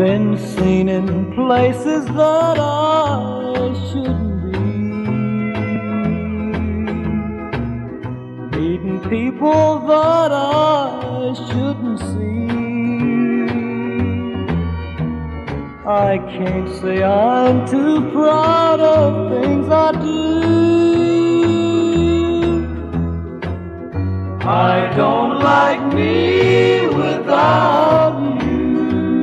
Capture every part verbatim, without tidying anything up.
been seen in places that I shouldn't be, meeting people that I shouldn't see. I can't say I'm too proud of things I do. I don't like me without you.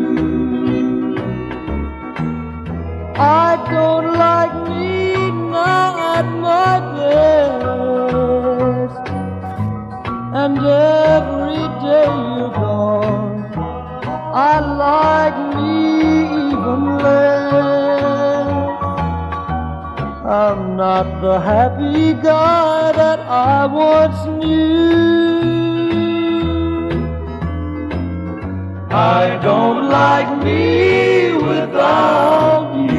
I don't like me now at my best, and every day you're gone, I like me even less. I'm not the happy guy that I once knew. I don't like me without you.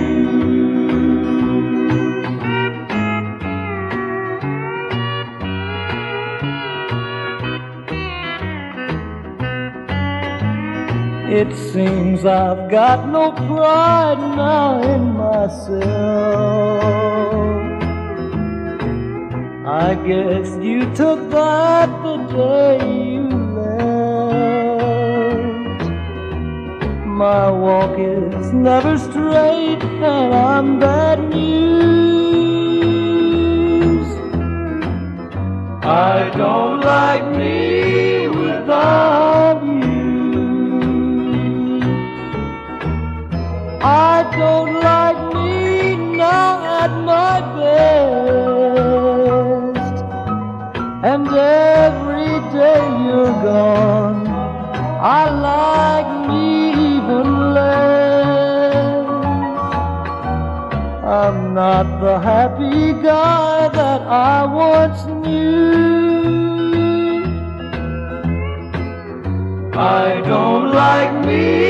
It seems I've got no pride now in myself. I guess you took that the day you left. My walk is never straight and I'm bad news. I don't like me without you. I don't like me now at my best, and every day you're gone, I like me even less. I'm not the happy guy that I once knew. I don't like me